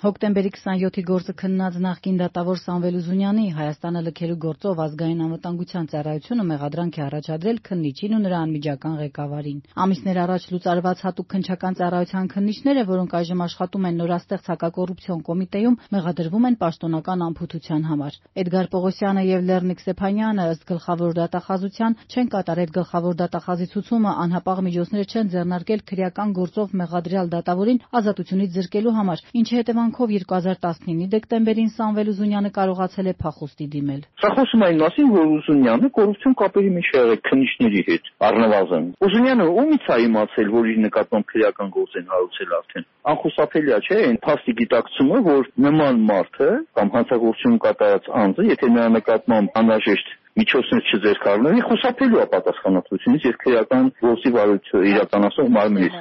Հոկտեմբերի 27-ի գործը քննած նախկին դատավոր Սամվել Ուզունյանի Հայաստանը լքելու գործով ազգային անվտանգության ծառայությունը մեղադրանք է առաջադրել քննիչին ու նրա անմիջական ղեկավարին։ Ամիսներ առաջ լուծարված հատուկ քննչական ծառայության քննիչները, որոնք այժմ աշխատում են նորաստեղծ հակակոռուպցիոն կոմիտեում, մեղադրվում են պաշտոնական անփութության համար։ Էդգար Պողոսյանը եւ Լեռնիկ Ստեփանյանը ըստ գլխավոր դատախազության չեն կատարել գլխավոր դատախազի ցուցումը, անհապաղ միջոցներ չեն ձեռնարկել քրեական գործով մեղադրյալ դատավորին ազատությունից զրկելու համար, ինչի հետևանքով 2019-ի դեկտեմբերին Սամվել Ուզունյանը կարողացել է փախուստի դիմել։ Սա խոսում այն մասին, որ Ուզունյանը կոռուպցիոն կապերի մեջ եղել է քննիչների հետ, առնվազն։ Ուզունյանը ումից է իմացել, որ իր նկատմամբ քրեական գործ են հարուցել արդեն։ Անխուսափելի է, չէ՞, այն փաստի գիտակցումը, որ նման մարդը կամ հանցագործություն կատարած անձը, եթե նրա նկատմամբ անհրաժեշտ միջոցներ չձեռքարնի, խուսափելու է պատասխանատվությունից եւ քրեական գործի վարույթը իրականացնող մարմնից։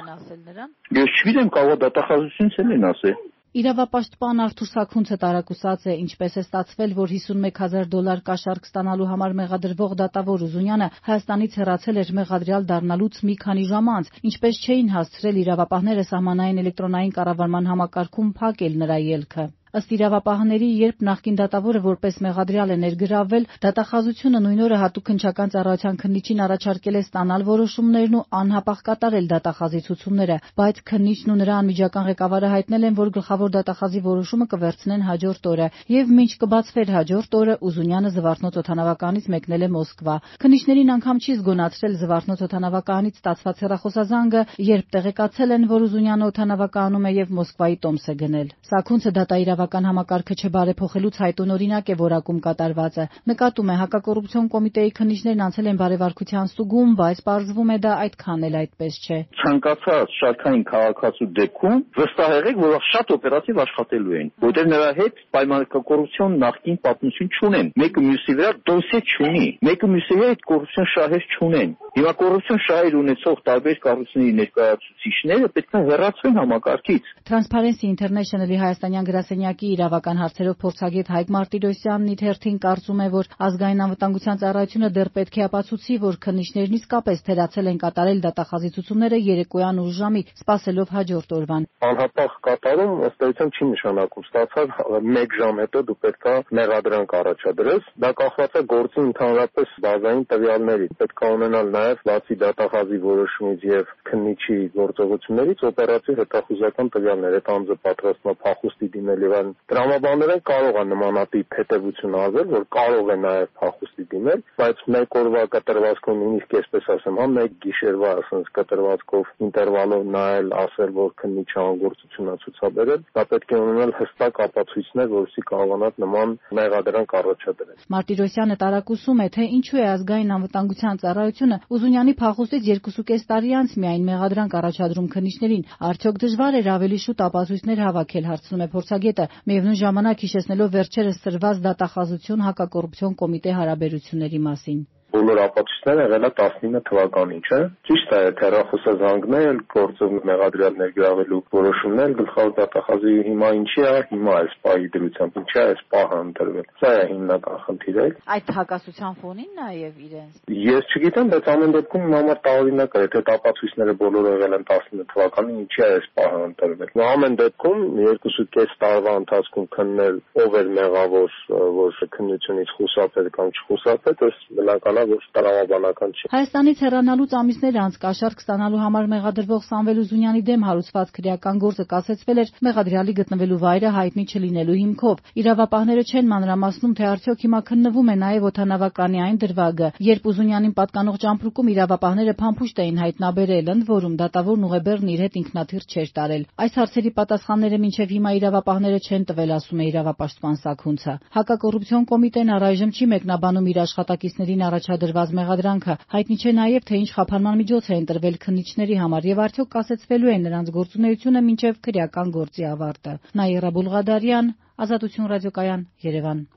Ես չգիտեմ, կարող է դատախազությունից էլ ասել։ Իրավապաշտպան Արթուր Սաքունցը տարակուսած է, ինչպես է ստացվել, որ $51,000 կաշառք ստանալու համար մեղադրվող դատավոր Ուզունյանը Հայաստանից հեռացել էր մեղադրյալ դառնալուց մի քանի ժամ անց, ինչպես չէին հասցրել իրավապահները սահմանային էլեկտրոնային կառավարման համակարգում փակել նրա ելքը։ Ըստ իրավապահների, երբ նախկին դատավորը որպես մեղադրյալ է ներգրավվել, դատախազությունը նույն օրը հատուկ քննչական ծառայության քննիչին առաջարկել է ստանալ որոշումներն ու անհապաղ կատարել դատախազի ցուցումները, բայց քննիչն ու նրա անմիջական ղեկավարը հայտնել են, որ գլխավոր դատախազի որոշումը կվերցնեն հաջորդ օրը, եւ մինչ կբացվեր հաջորդ օրը, Ուզունյանը Զվարթնոց օդանավականից մեկնել է Մոսկվա։ Քննիչներին անգամ չի զգոնացրել Զվարթնոց օդանավականից ստացված հեռախոսազանգը, երբ տեղեկացել են, որ Ուզունյանը օդանավականում է եւ Մոսկվայի տոմս է գնել։ Սաքունցը դատաիրավական համակարգը չբարեփոխելուց հայտոնօրինակ է որակում կատարվածը։ Նկատում է, հակակոռուպցիոն կոմիտեի քննիչներն անցել են բարեվարկության ստուգում, բայց պարզվում է դա այդքան էլ այդպես չէ։ Ցանկացած շարքային քաղաքացու դեպքում վստահ եղեք, որ շատ օպերատիվ աշխատելու են, որտեղ նրա հետ պայմանական նախկին պատմություն չունեն։ Մեկը մյուսի վրա դոսիե չունի, մեկը մյուսի հետ կոռուպցիոն շահեր չունեն։ Հիմա կոռուպցիոն շահեր ունեցող տարբեր կառույցների ներկայացուցիչները պետք է հեռացվեն համակարգից։ Transparency International-ի հայաստանյան գրասենյակի իրավական հարցերով փորձագետ Հայկ Մարտիրոսյանն իր հերթին կարծում է, որ ազգային անվտանգության ծառայությունը դեռ պետք է ապացուցի, որ քննիչներն իսկապես թերացել են կատարել դատախազի ցուցումները երեկոյան ուշ ժամի, սպասելով հաջորդ օրվան։ Անհապաղ կատարում ըստ էության չի նշանակում ստացած 1 ժամ հետո դու պետք է մեղադրանք առաջադրես։ Դա կախված է գործի ընդհանրապես բազային տվյալներից։ Պետք է ունենալ նաև բացի դատախազի որոշումից եւ քննիչի գործողություններից օպերատիվ հետախուզական տվյալներ։ Այդ անձը պատրաստվում է փախուստի դիմել եւ այլն։ Տրամաբանորեն կարող է նմանատիպ հետևություն արվել, որ կարող է նաև փախուստի դիմել, բայց մեկ օրվա կտրվածքով նույնիսկ այսպես ասեմ, հա մեկ գիշերվա ասենց կտրվածքով ինտերվալով նայել, ասել, որ քննիչը անգործություն է ցուցաբերել, դա պետք է ունենալ հստակ ապացույցներ, որովհետեւ կարողանալ նման մեղադրանք առաջադրել։ Մարտիրոսյանը տարակուսում է, թե ինչու է ազգային անվտանգության ծառայությունը Ուզունյանի փախուստից 2.5 տարի անց միայն մեղադրանք առաջադրում քննիչներին։ Արդյոք դժվար էր ավելի շուտ ապացույցներ հավաքել, հարցնում է փորձագետը, միևնույն ժամանակ հիշեցնելով վերջերս սրված դատախազություն հակակոռուպցիոն կոմիտե հարաբերությունների մասին։ Բոլոր ապացույցները եղել է 19 թվականին, չէ՞։ Ճիշտ է, հեռախոսազանգներ, գործով մեղադրյալ ներգրավելու որոշումներ գլխավոր դատախազի հիմա ինչի է, հիմա այս պահի դրությամբ ինչի է այս պահը ընտրվել։ Սա է հիմնական խնդիրը։ Այդ հակասության ֆոնին նաև իրենց։ Ես չգիտեմ, բայց ամեն դեպքում համար տարօրինակ է, եթե ապացույցները բոլորը եղել են 19 թվականին, ինչի է այս պահը ընտրվել։ Ամեն դեպքում 2.5 տարվա ընթացքում քննել ով էր մեղավոր, որ քննությունից խուսափել կամ չխուսափել, այս բնական որ տրամաբանական չի։ Հայաստանից հեռանալուց ամիսներ անց կաշառք ստանալու համար մեղադրվող Սամվել Ուզունյանի դեմ հարուցված քրեական գործը կասեցվել էր մեղադրյալի գտնվելու վայրը հայտնի չլինելու հիմքով։ Իրավապահները չեն մանրամասնում, թե արդյոք հիմա քննվում է նաև օդանավականի այն դրվագը, երբ Ուզունյանին պատկանող ճամպրուկում իրավապահները փամփուշտ էին հայտնաբերել, ընդ որում դատավորն ուղեբեռն իր հետ ինքնաթիռ չէր տարել։ Այս հարցերի պատասխանները մինչև հիմա իրավապահները չեն տվել, ասում է իրավապաշտպան Սաքունցը։ Հակակոռուպցիոն կոմիտեն առայժմ չի մեկնաբանում իր աշխատակիցներին առաջադրված մեղադրանքը, հայտնի չէ նաև, թե ինչ խափանման միջոց է ընտրվել քննիչների համար եւ արդյոք կասեցվելու է նրանց գործունեությունը մինչև քրեական գործի ավարտը։ Նաիրա Բուլղադարյան, Ազատություն ռադիոկայան, Երևան։